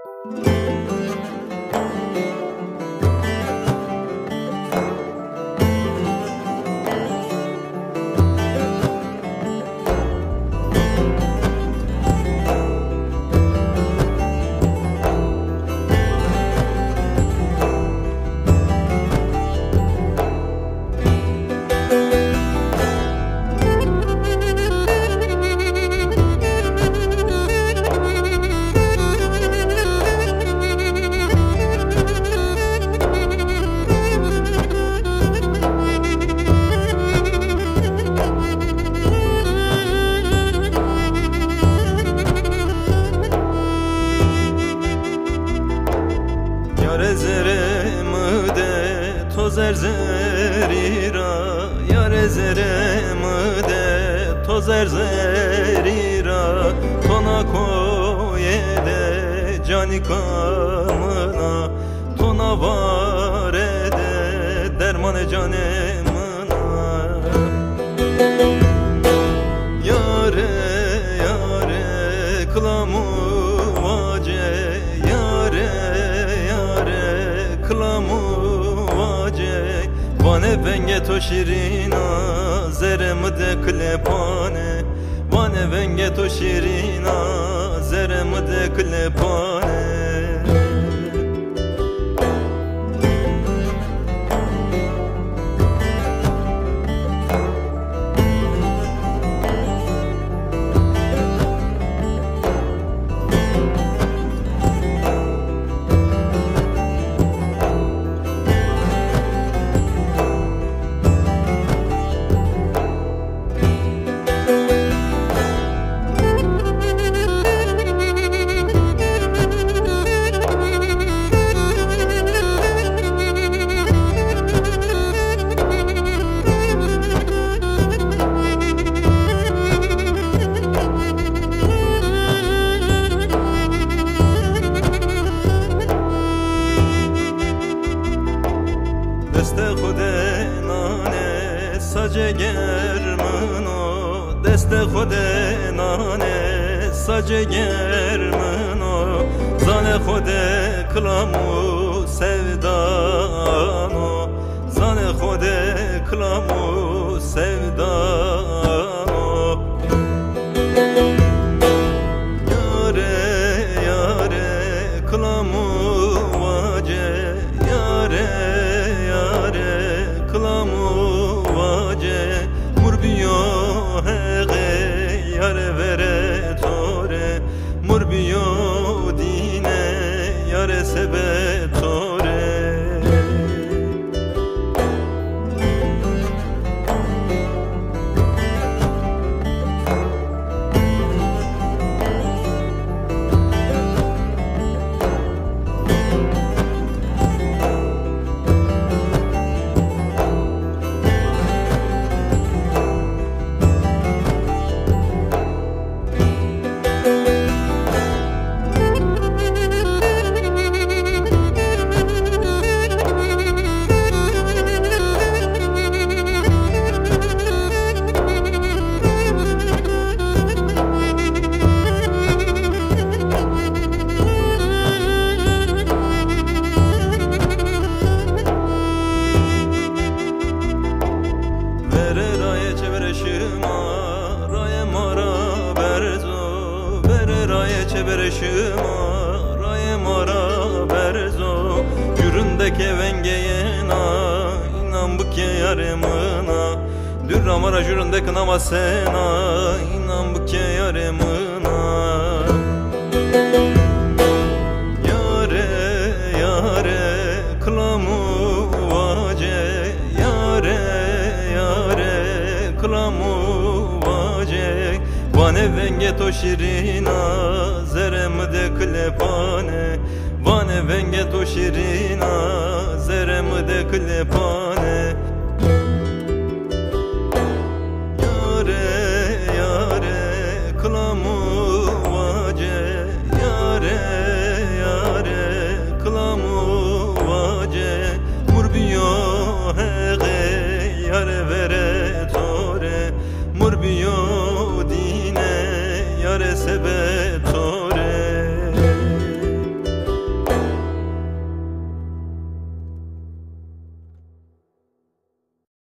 Yare zere mıde to zerzeira, yare zere mıde to zerzeira, tona koyede cani kamına, tona varede dermane canemına. Yare yare kılamu vace, yare kılamu vace, vane venge to şirina, zere mıde klepane, vane venge to şirina, zere mıde klepane. دست خود نانه ساجه گرمنو، دست خود نانه ساجه گرمنو، زان خود کلامو sevdanو، زان خود کلامو sevdanو. یاره یاره کلامو واجه، یاره kılamu vace, murbiyo heğe yare vere tore, murbiyo dine yare sebe tore. Çeberişima raye mara berzo, yüründeki vengeyena inan bu ke yaremına, dürramara jüründeki namasena inan bu ke yaremına. Yare yare kılamu vace, yare yare kılamu vace, vane venge to şirina, zere mıde klepane, vane venge to şirina, zere mıde klepane.